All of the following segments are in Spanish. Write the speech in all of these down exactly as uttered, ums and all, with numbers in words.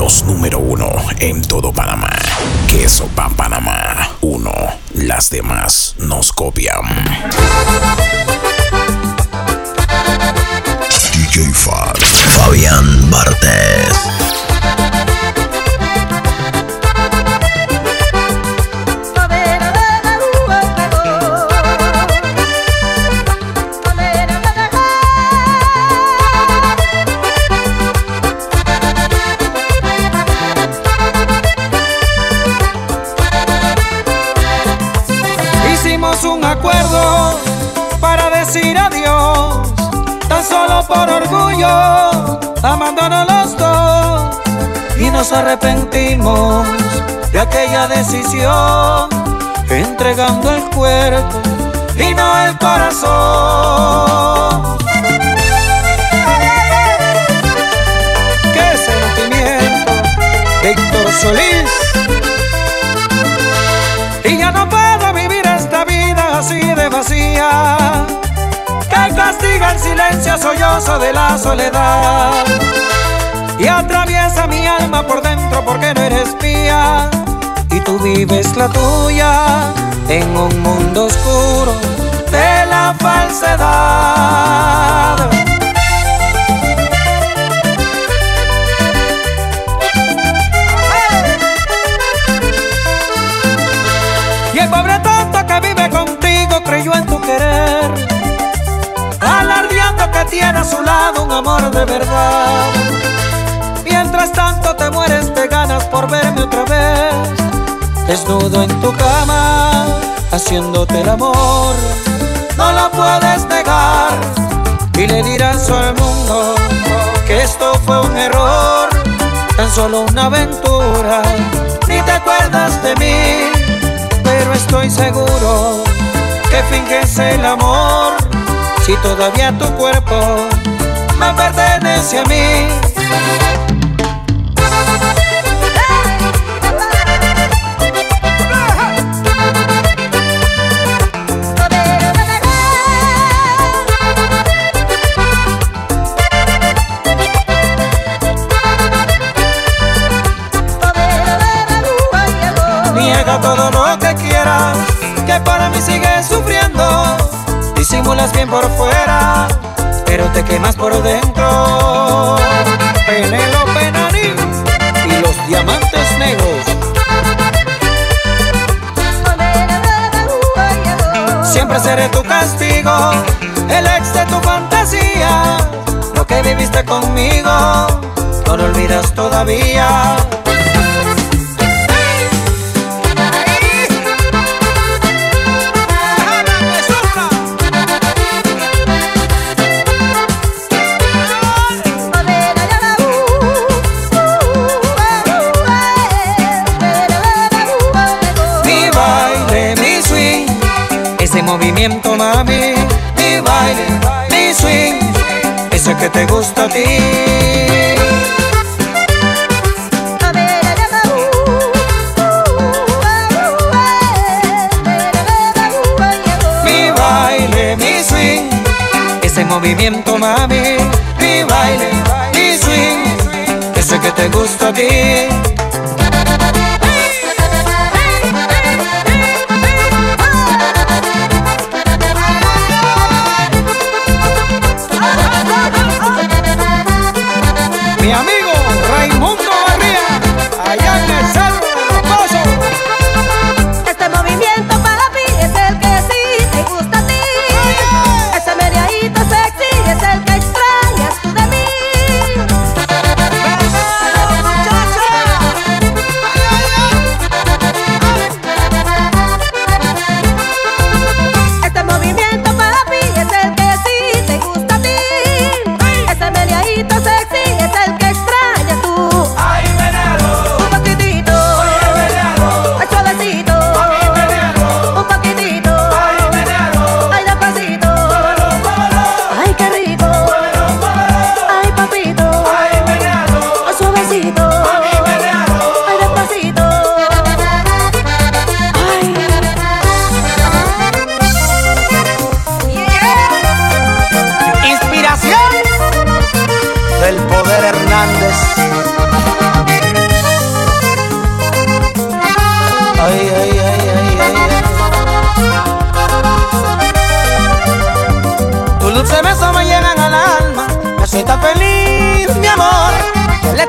Los número uno en todo Panamá. Queso pa' Panamá. Uno. Las demás nos copian. D J Fat. Fabián Bartes. Un acuerdo para decir adiós, tan solo por orgullo, amándonos los dos, y nos arrepentimos de aquella decisión, entregando el cuerpo y no el corazón. ¡Qué sentimiento! Víctor Solís. Y ya no puedo vivir esta vida así de vacía, que castiga el silencio sollozo de la soledad y atraviesa mi alma por dentro porque no eres mía y tú vives la tuya en un mundo oscuro de la falsedad. Y el pobre tonto que vive contigo creyó en tu querer, alardeando que tiene a su lado un amor de verdad. Mientras tanto te mueres de ganas por verme otra vez, desnudo en tu cama, haciéndote el amor. No lo puedes negar y le dirás al mundo que esto fue un error, tan solo una aventura, ni te acuerdas de mí. Pero estoy seguro que finges el amor, si todavía tu cuerpo me pertenece a mí. Niega todo lo que quieras, que para mí sigues sufriendo. Disimulas bien por fuera, pero te quemas por dentro. Penélope Naní y los diamantes negros. Siempre seré tu castigo, el ex de tu fantasía. Lo que viviste conmigo, no lo olvidas todavía. Ese movimiento, mami, mi baile, mi swing, ese que te gusta a ti. Mi baile, mi swing, ese movimiento, mami, mi baile, mi swing, ese que te gusta a ti. Mi amigo Raimundo Barría, allá en el Cerro de los Pasos. Este movimiento para mí es el que sí te gusta a ti. Ese meneadito sexy es el que extrañas tú de mí. Este movimiento para mí es el que sí te gusta a ti. Ese meneadito sexy es el que extrañas tú. Ay, venado. Un poquitito.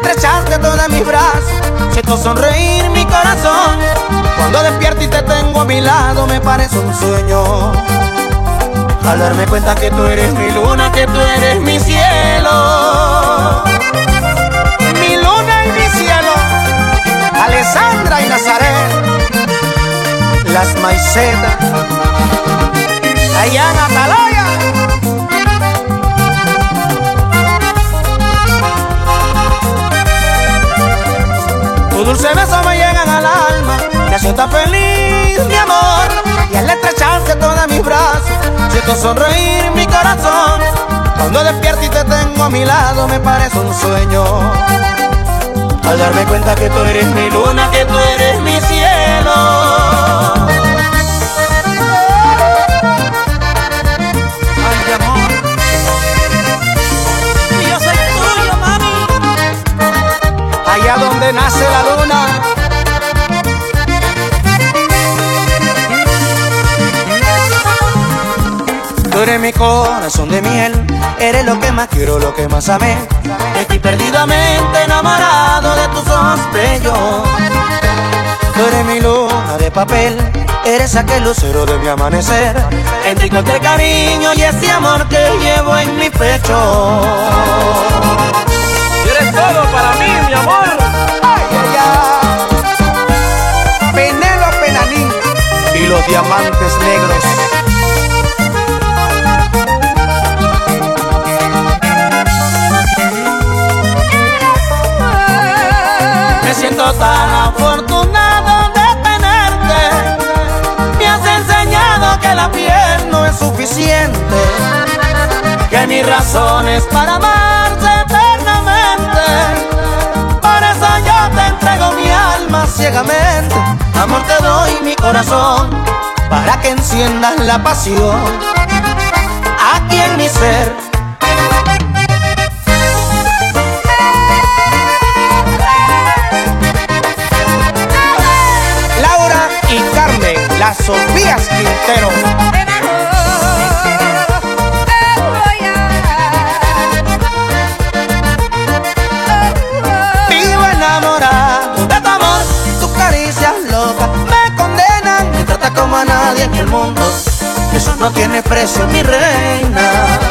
estrecharte todo en mis brazos, siento sonreír mi corazón. Cuando despierto y te tengo a mi lado me parece un sueño. Al darme cuenta que tú eres mi luna, que tú eres mi cielo. Mi luna y mi cielo, Alessandra y Nazaret, las maicetas, allá en Atalaya. Tu dulce beso me llegan al alma, me hace tan feliz mi amor. Y al estrecharte todos mis brazos, siento sonreír mi corazón. Cuando despierto y te tengo a mi lado me parece un sueño. Al darme cuenta que tú eres mi luna, que tú eres mi cielo. Ay, mi amor, y yo soy tuyo, mami. Allá donde nace la luna. Tú eres mi corazón de miel, eres lo que más quiero, lo que más amé. Estoy perdidamente enamorado de tus ojos bellos. Tú eres mi luna de papel, eres aquel lucero de mi amanecer. Entre cualquier cariño y ese amor que llevo en mi pecho. Y eres todo para mí, mi amor. Ay, ay, ay. Penélope Nanín y los diamantes negros. Me siento tan afortunado de tenerte. Me has enseñado que la piel no es suficiente, que hay mis razones para amarte eternamente. Por eso yo te entrego mi alma ciegamente. Amor, te doy mi corazón para que enciendas la pasión aquí en mi ser. Y Carmen, las Sofías Quintero. Vivo enamorado de tu amor, tus caricias locas me condenan. Me trata como a nadie en el mundo, eso no tiene precio, mi reina.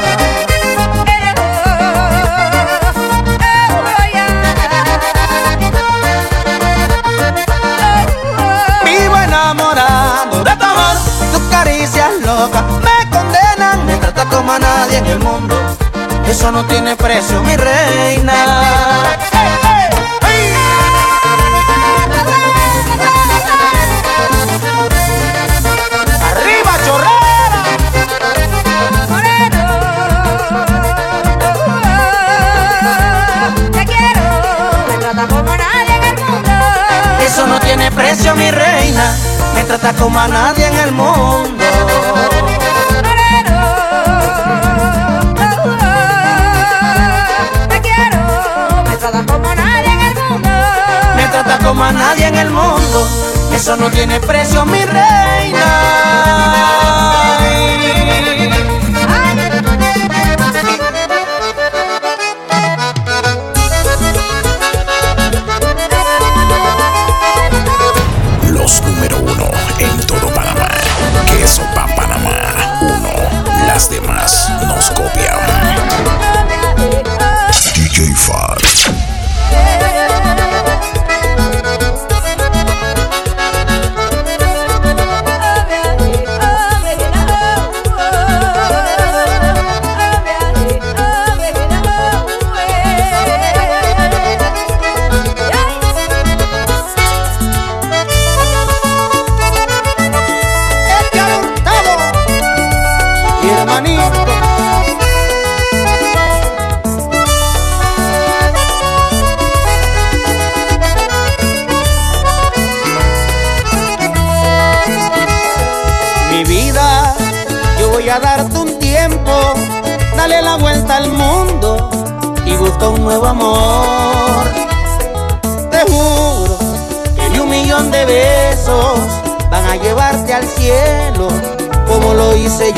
Enamorado de tu amor, tus caricias locas me condenan. Me trata como a nadie en el mundo, eso no tiene precio, mi reina. Hey, hey, hey. Arriba, chorrera. Moreno, te quiero, me trata como a nadie en el mundo. Eso no tiene precio, mi reina. Me trata como a nadie en el mundo. Moreno, oh, oh, te quiero, me trata como a nadie en el mundo. Me trata como a nadie en el mundo. Eso no tiene precio, mi reina. Los número uno en todo Panamá. Queso pa' Panamá. Uno. Las demás nos copian. D J Fat. Voy a darte un tiempo, dale la vuelta al mundo y busca un nuevo amor. Te juro que ni un millón de besos van a llevarte al cielo como lo hice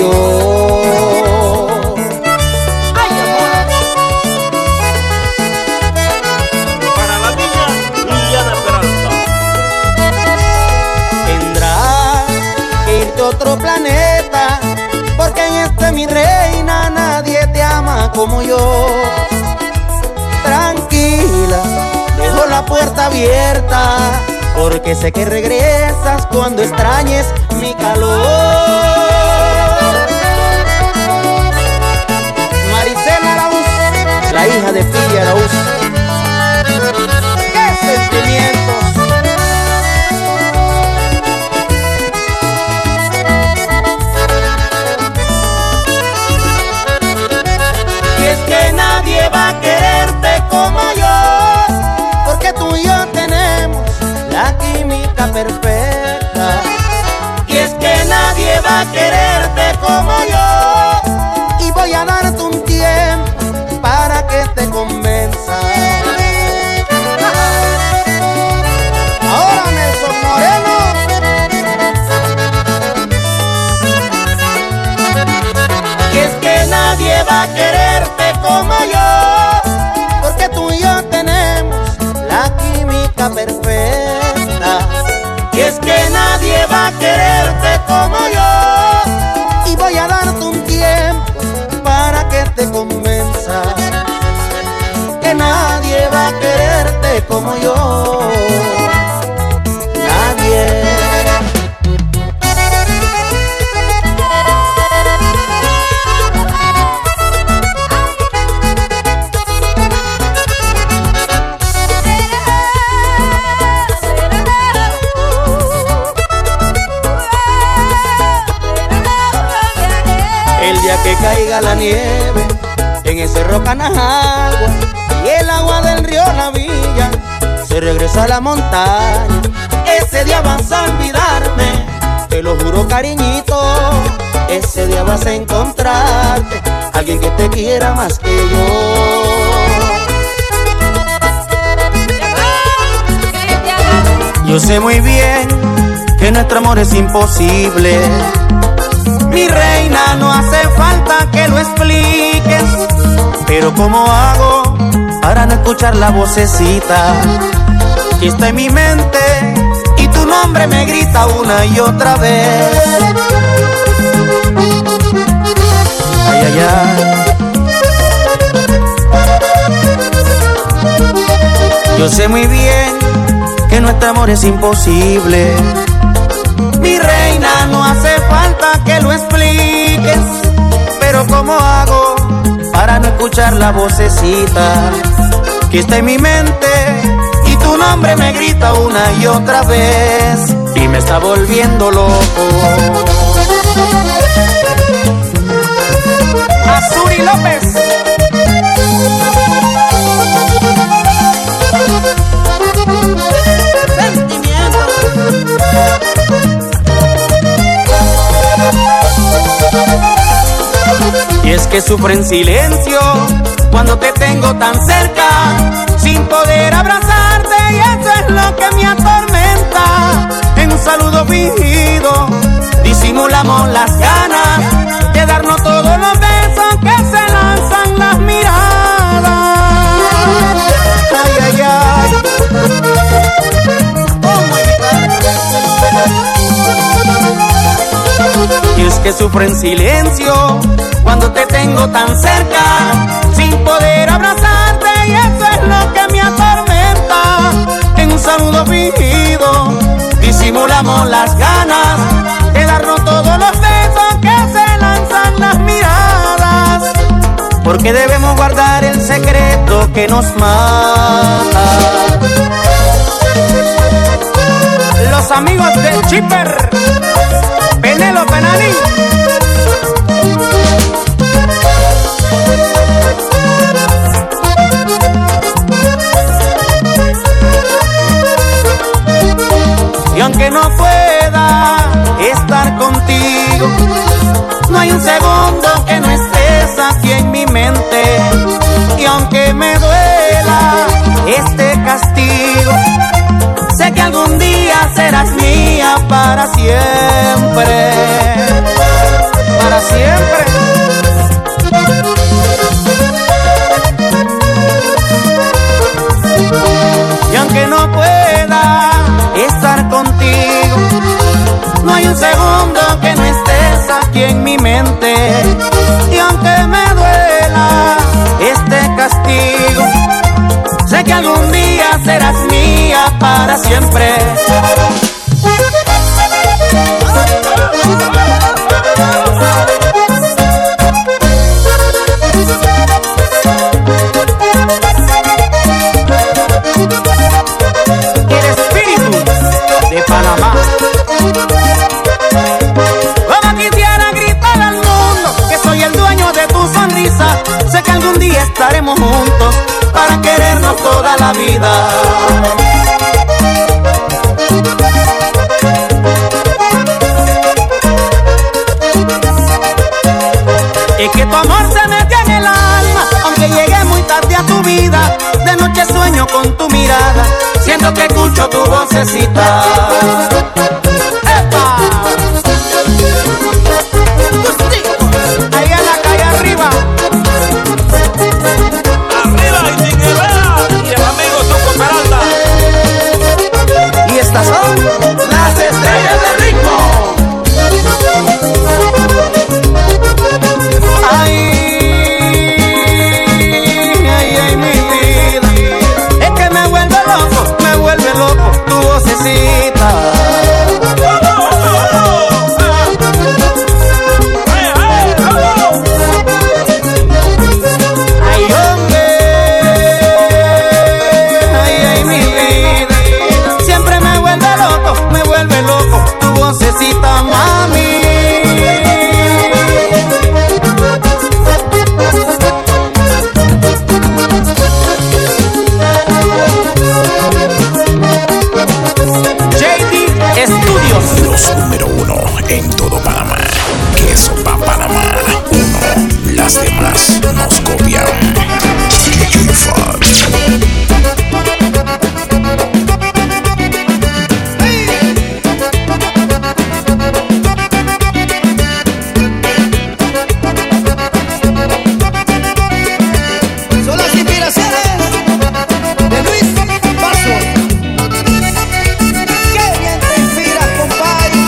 yo. Ay, amor. mi reina, nadie te ama como yo. Tranquila, dejo la puerta abierta, porque sé que regresas cuando extrañes mi calor. Maricela Araúz, la hija de Pilla Araúz. ¡Qué sentimientos! Y es que nadie va a quererte como yo, porque tú y yo tenemos la química perfecta. Y es que nadie va a quererte como yo, y voy a darte un tiempo para que te convenza. Ahora Nelson Moreno. Y es que nadie va a quererte como yo, porque tú y yo tenemos la química perfecta. Y es que nadie va a quererte como yo, y voy a darte un tiempo para que te convenza que nadie va a quererte como yo. Nadie. El día que caiga la nieve en ese Cerro Canajagua y el agua del río La Villa se regresa a la montaña, ese día vas a olvidarme, te lo juro cariñito. Ese día vas a encontrarte alguien que te quiera más que yo. Yo sé muy bien que nuestro amor es imposible. Mi reina, no hace falta que lo expliques, pero ¿cómo hago para no escuchar la vocecita que está en mi mente y tu nombre me grita una y otra vez? Ay, ay, ay. Yo sé muy bien que nuestro amor es imposible. Mi reina, no hace falta que lo expliques, pero ¿cómo hago para no escuchar la vocecita que está en mi mente y tu nombre me grita una y otra vez y me está volviendo loco? Azuri López. Y es que sufro en silencio cuando te tengo tan cerca, sin poder abrazarte, y eso es lo que me atormenta. En un saludo fingido disimulamos las ganas de darnos todos los besos que se lanzan las miradas. Ay, ay, ay. Y es que sufro en silencio cuando te tengo tan cerca, sin poder abrazarte, y eso es lo que me atormenta. En un saludo fingido disimulamos las ganas de darnos todos los besos que se lanzan las miradas, porque debemos guardar el secreto que nos mata. Los amigos de Chipper, Penelo Penalí. Y aunque no pueda estar contigo, no hay un segundo que no estés aquí en mi mente. Y aunque me duela este castigo, sé que algún día serás mía para siempre, para siempre. Y aunque no pueda estar contigo, no hay un segundo que no estés aquí en mi mente. Y aunque me duela este castigo, sé que algún día serás mía para siempre. El espíritu de Panamá. Como quisiera gritar al mundo que soy el dueño de tu sonrisa. Sé que algún día estaremos juntos para querernos toda la vida. Es que tu amor se metió en el alma, aunque llegué muy tarde a tu vida. De noche sueño con tu mirada, siento que escucho tu vocecita. ¡Epa! Ahí en la calle arriba. Arriba y sin que vea. Y el amigo Tuco Peralta. Y estas son las estrellas del ritmo. Ay, ay, ay, mi vida. Es que me vuelve loco, me vuelve loco tu vocecita. Ay, hombre, ay, ay, mi vida. Siempre me vuelve loco, me vuelve loco tu vocecita, mami. Estudios. Los número uno en todo Panamá. Queso pa' Panamá. Uno. Las demás nos copian. D J Fat. Son las inspiraciones de Luis Paso. Qué bien te inspiras, compadre.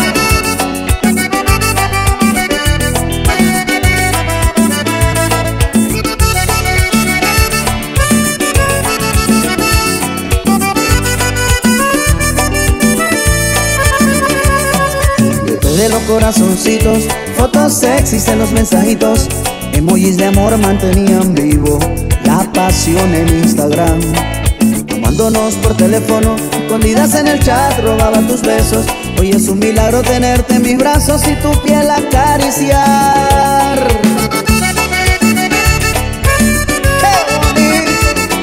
Después de los corazoncitos, fotos sexys en los mensajitos, emojis de amor mantenían vivo la pasión en Instagram. Tomándonos por teléfono, escondidas en el chat, robaba tus besos. Hoy es un milagro tenerte en mis brazos y tu piel acariciar. ¡Qué bonito!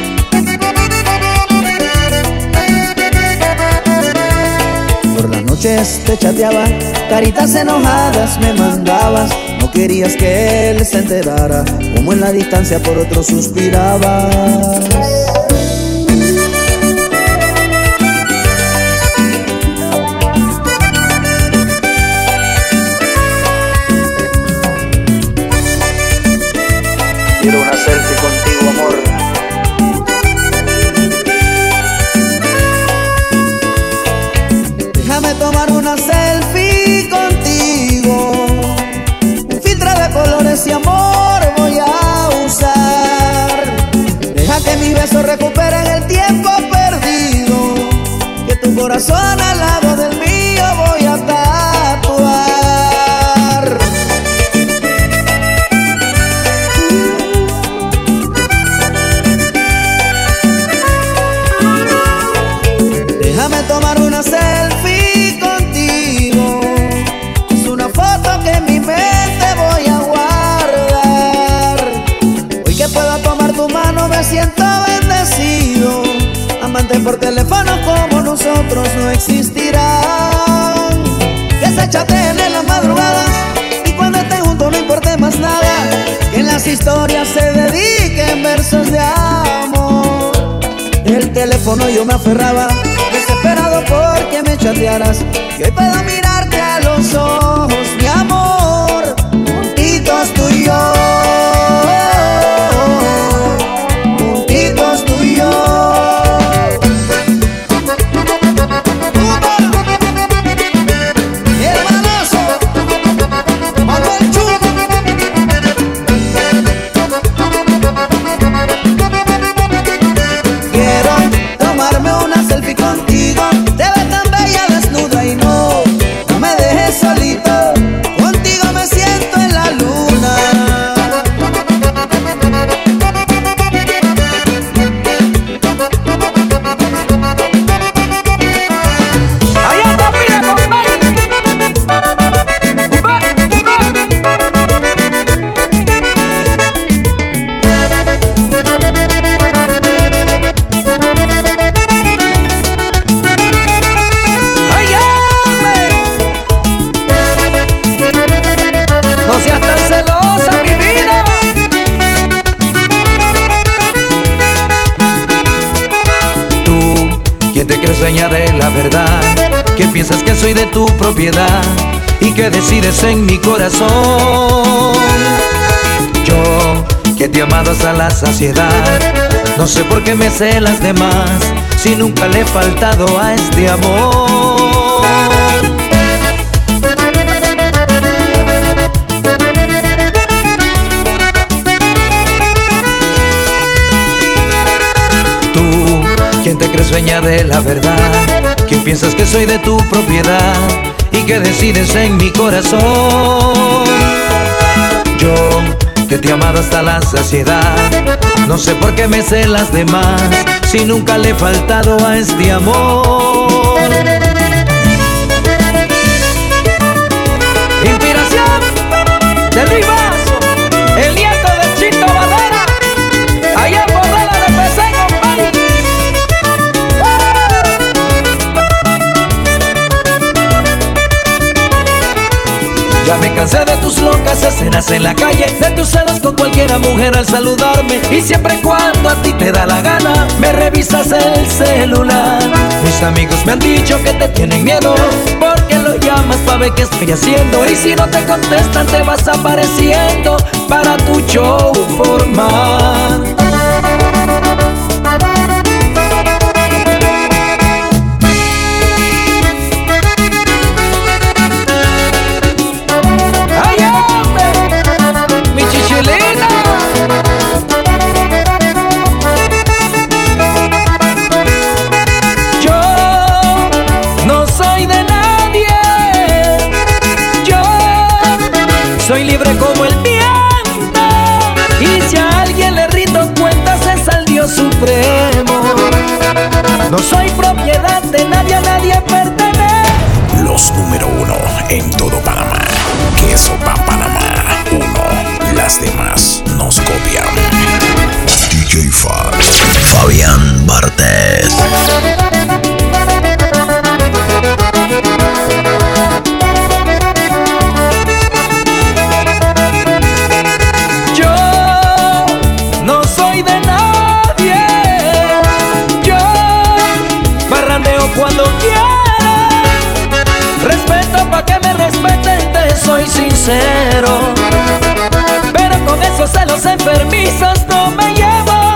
Por las noches te chateaba, caritas enojadas me mandabas. No querías que él se enterara, como en la distancia por otro suspirabas. Quiero una selfie contigo, amor. Déjame tomar una selfie contigo. Un filtro de colores y amor voy a usar. Deja que mis besos recuperen el tiempo perdido, que tu corazón al lado del mío voy a tatuar. Déjame tomar una selfie contigo. Es una foto que en mi mente voy a guardar. Hoy que puedo tomar tu mano me siento bendecido. Amante por teléfono como nosotros no existirán. Que se chateen en la madrugada y cuando estén juntos no importe más nada. Que en las historias se dediquen versos de amor. El teléfono yo me aferraba, desesperado porque me chatearas. Y hoy puedo mirarte a los ojos, mi amor, juntitos tú y yo, juntitos tú y yo. El balazo, Manuel Chulo. ¿quién te crees dueña de la verdad? Que piensas que soy de tu propiedad y que decides en mi corazón. Yo, que te he amado hasta la saciedad, no sé por qué me celas de más, si nunca le he faltado a este amor. Tú, ¿quién te crees dueña de la verdad? ¿Quién piensas que soy de tu propiedad y que decides en mi corazón? Yo, que te he amado hasta la saciedad, no sé por qué me celas de más, si nunca le he faltado a este amor. Inspiración de Luis Vaso, el nieto de Chito Badera, allá por la de P C, compadre. Ya me cansé de tus locas escenas en la calle, de tus celos con cualquiera mujer al saludarme, y siempre y cuando a ti te da la gana me revisas el celular. Mis amigos me han dicho que te tienen miedo porque lo llamas pa' ver qué estoy haciendo, y si no te contestan te vas apareciendo para tu show formal. Soy libre como el viento, y si a alguien le rindo cuentas es al Dios supremo. No soy propiedad de nadie, a nadie pertenece. Los número uno en todo Panamá. Queso pa' Panamá. Uno. Las demás nos copian. D J Fad. Fabián Bartés. Cuando quiera, respeto pa' que me respeten, te soy sincero, pero con esos celos enfermizos no me llevo.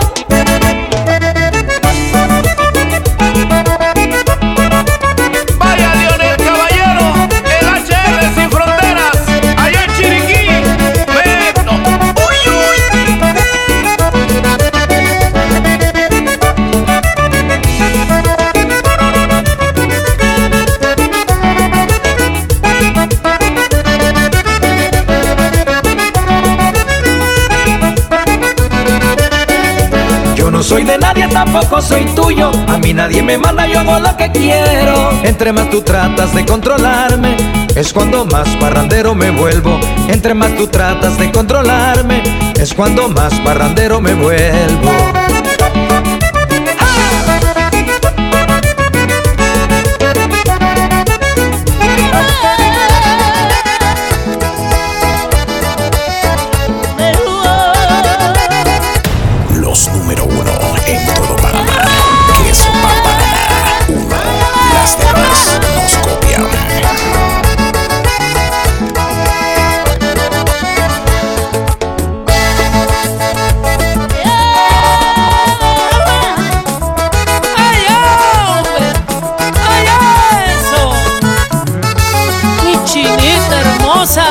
Vaya Leonel Caballero, el H R sin fronteras, allá en Chiriquí, Beto. Uy, uy. No soy de nadie, tampoco soy tuyo. A mí nadie me manda, yo hago lo que quiero. Entre más tú tratas de controlarme, es cuando más parrandero me vuelvo. Entre más tú tratas de controlarme, es cuando más parrandero me vuelvo. Los número uno en todo Panamá. Queso pa' Panamá. Uno. Las demás nos copian. ¡Ay, hombre! ¡Ay, eso! ¡Mi chinita hermosa!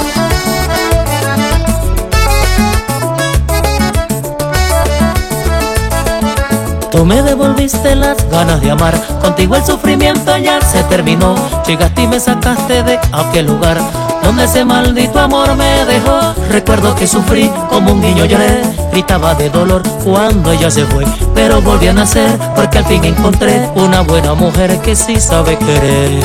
Tú me devolviste las ganas de amar, contigo el sufrimiento ya se terminó. Llegaste y me sacaste de aquel lugar donde ese maldito amor me dejó. Recuerdo que sufrí como un niño, lloré, gritaba de dolor cuando ella se fue, pero volví a nacer porque al fin encontré una buena mujer que sí sabe querer.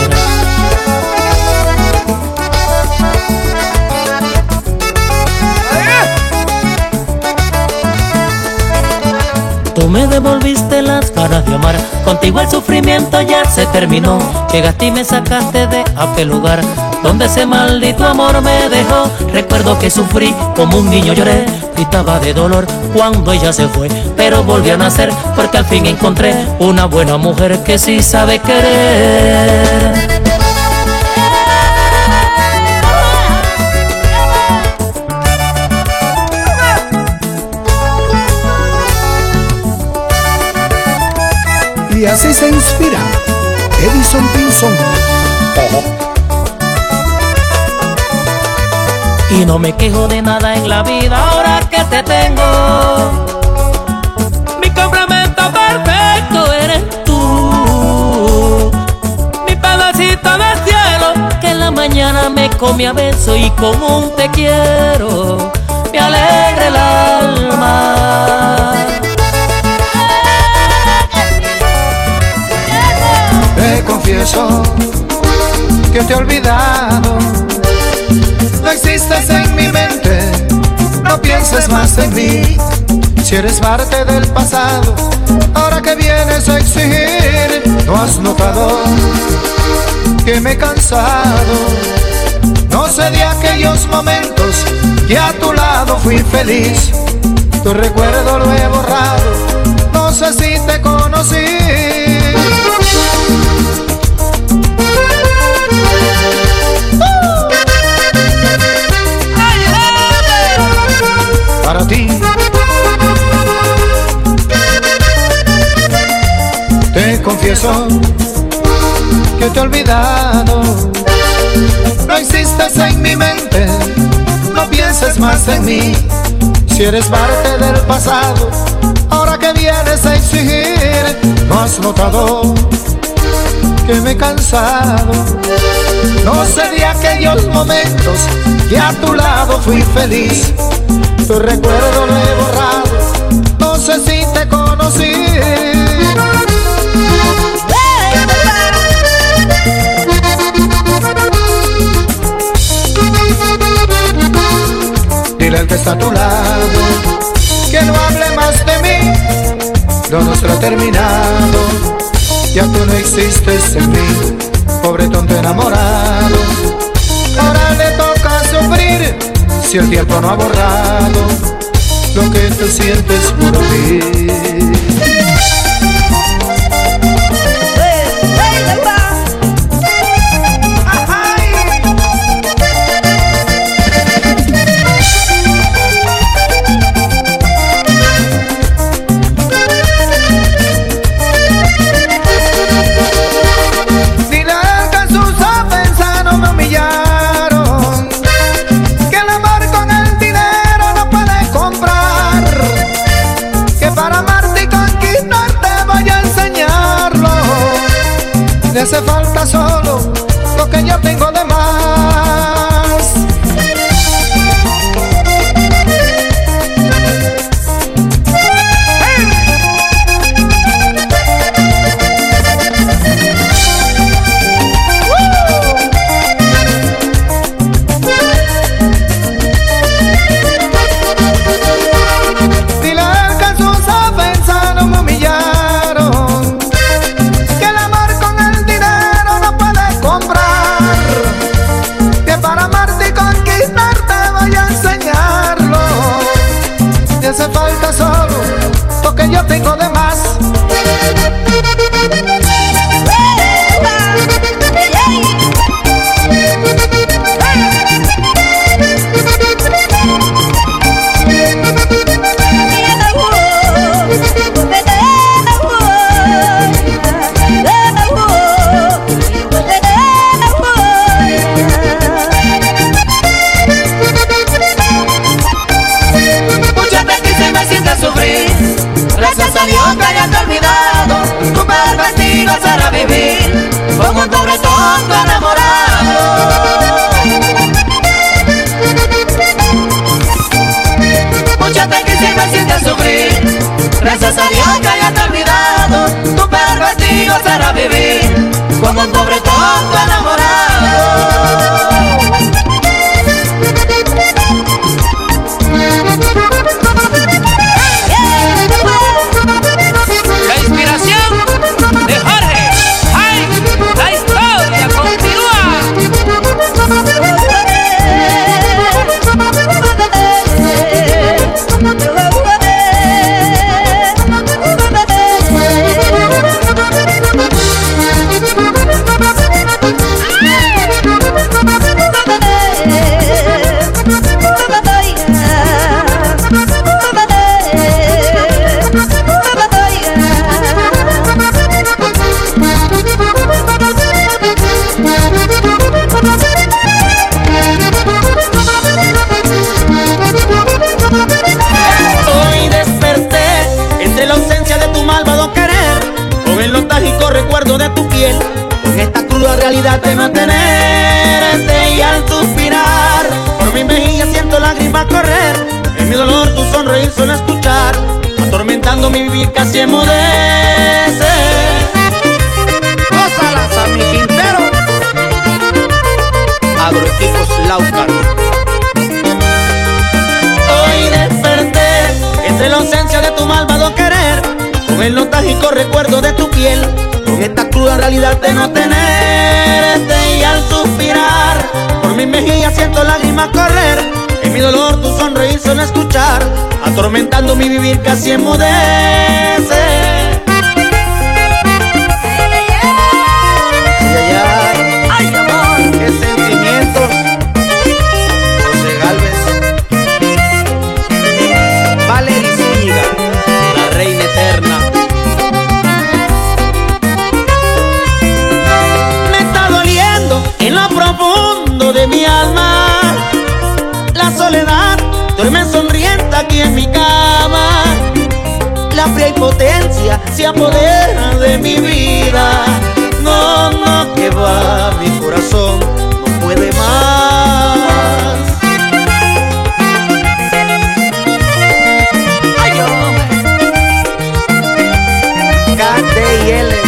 Tú me devolviste las ganas de amar, contigo el sufrimiento ya se terminó. Llegaste y me sacaste de aquel lugar donde ese maldito amor me dejó. Recuerdo que sufrí, como un niño lloré, gritaba de dolor cuando ella se fue, pero volví a nacer porque al fin encontré una buena mujer que sí sabe querer. Y así se inspira Edison Pinzón. Y no me quejo de nada en la vida ahora que te tengo. Mi complemento perfecto eres tú. Mi pedacito de cielo que en la mañana me come a beso y con un te quiero me alegra el alma. Te confieso que te he olvidado. No existes en mi mente, no pienses más en mí. Si eres parte del pasado, ahora que vienes a exigir, ¿no has notado que me he cansado? No sé de aquellos momentos que a tu lado fui feliz. Tu recuerdo lo he borrado, no sé si te conocí. Para ti te confieso que te he olvidado. No existes en mi mente, no pienses más en mí. Si eres parte del pasado, ahora que vienes a exigir, ¿no has notado que me he cansado? No sé de aquellos momentos que a tu lado fui feliz. Tu recuerdo lo he borrado, no sé si te conocí. Dile al que está a tu lado que no hable más de mí. Lo nuestro ha terminado, ya tú no existes en mí. Pobre tonto enamorado, ahora le toca sufrir. Si el tiempo no ha borrado lo que tú sientes por mí. Me hace falta solo lo que yo tengo de más. Dile al que sus ofensas no me humillaron, que el amor con el dinero no puede comprar, que para amarte y conquistarte voy a enseñarlo. Te hace falta solo lo que yo tengo de más. Gracias a Dios que hayas olvidado, tu pervertido será vivir como un pobre tonto enamorado. Muchas veces y me sientes sufrir. Gracias a Dios que hayas olvidado, tu pervertido será vivir como un pobre tonto enamorado. La historia continúa. recuerdo de tu piel, con esta cruda realidad de no tenerte. Y al suspirar por mi mejilla siento lágrimas correr, en mi dolor tu sonreír suena escuchar, atormentando mi vivir casi emudece. Gózalas a mi Quintero, Agroequipos Laucar. Hoy desperté entre la ausencia de tu malvado querer, con el nostálgico recuerdo de tu piel, con esta cruda realidad de no tenerte. Y al suspirar por mi mejilla siento lágrimas correr, en mi dolor tu sonreír suena escuchar, atormentando mi vivir casi emudece. Ay, ay, ay, ay, amor, qué sentimientos. José Galvez, Valery Zúñiga, la reina eterna. Me está doliendo en lo profundo de mi alma, la soledad duerme sonriente aquí en mi cama, la fría impotencia se apodera de mi vida. No, no, que va, mi corazón no puede más. Ay, hombre. K D y L.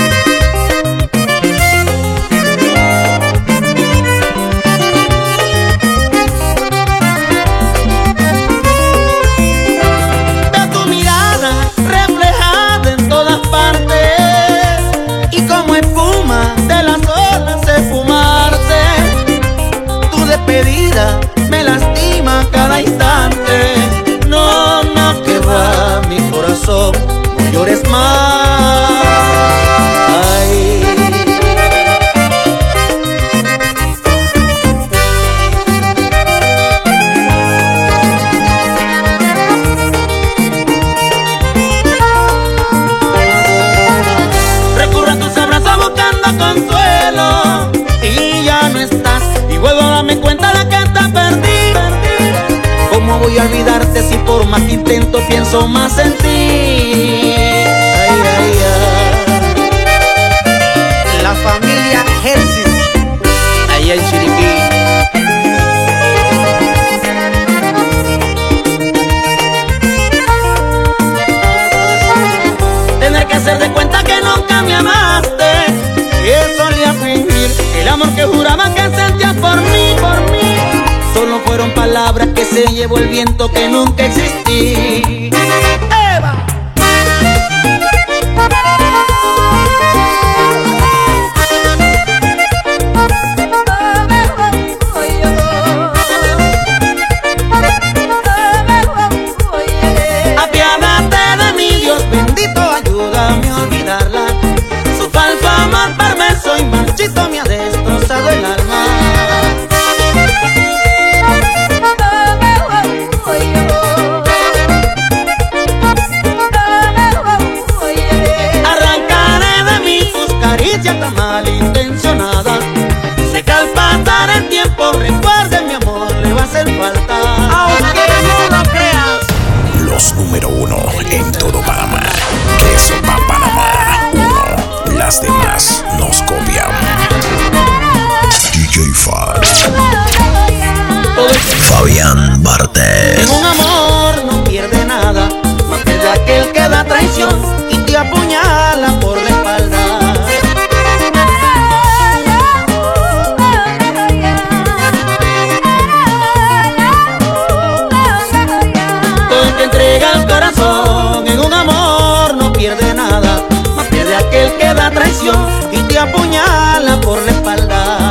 Me lastima cada instante. No, no, que va, mi corazón, no llores más. Ay. Recurro a tus abrazos buscando consuelo y ya no estás, y vuelvo a darme cuenta de que te perdí. ¿Cómo voy a olvidarte si por más que intento pienso más en ti? Ay, ay, ay. La familia Hersis, allá en Chiriquí. Tener que hacer de cuenta que nunca me amaste, que solía fingir el amor que juraba que sentías por mí, por mí. Solo fueron palabras que se llevó el viento, que nunca existí. ¡Eva! Apiádate de mí, Dios bendito, ayúdame a olvidarla. Su falso amor perverso y marchito me ha destrozado el alma. Tan malintencionada, sé que al pasar el tiempo, recuerde mi amor, le va a hacer falta, aunque no lo creas. Los número uno en todo Panamá. Queso pa' Panamá. Uno. Las demás nos copian. D J Far. Fabián Barthez. En un amor no pierde nada, más que de aquel que da traición y te apuñala por la espalda. El corazón en un amor no pierde nada, más pierde aquel que da traición y te apuñala por la espalda.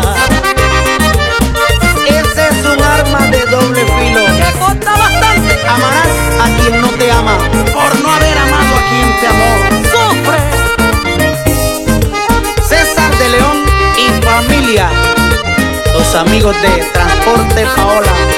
Ese es un arma de doble filo que corta bastante. Amarás a quien no te ama por no haber amado a quien te amó. ¡Sufre! César de León y familia, los amigos de Transporte Paola.